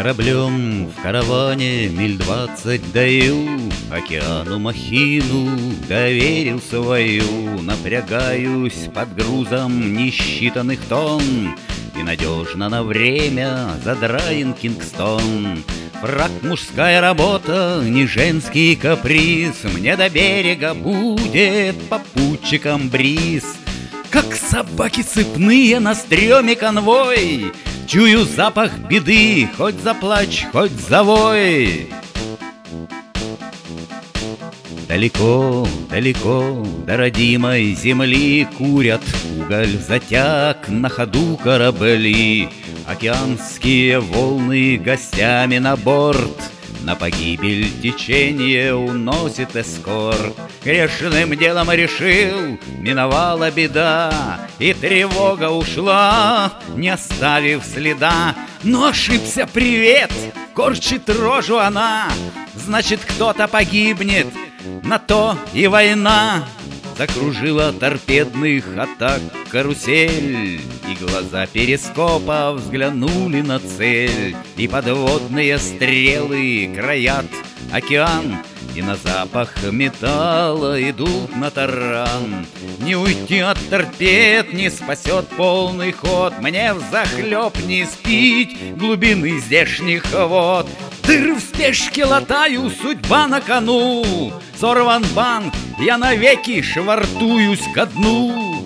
Кораблем в караване миль 20 даю, океану махину доверил свою. Напрягаюсь под грузом несчитанных тонн, и надежно на время задраен Кингстон. Фрак — мужская работа, не женский каприз. Мне до берега будет попутчиком бриз. Как собаки цепные на стреме конвой, чую запах беды, хоть заплачь, хоть завой. Далеко, далеко до родимой земли курят уголь затяг на ходу корабли. Океанские волны гостями на борт на погибель течение уносит эскорт. Грешным делом решил, миновала беда, и тревога ушла, не оставив следа. Но ошибся привет, корчит рожу она. Значит, кто-то погибнет, на то и война. Закружила торпедных атак карусель, и глаза перископа взглянули на цель. И подводные стрелы краят океан, и на запах металла идут на таран. Не уйти от торпед не спасет полный ход, мне взахлеб не спить глубины здешних вод. Дыры в спешке латаю, судьба на кону. Сорван банк, я навеки швартуюсь ко дну.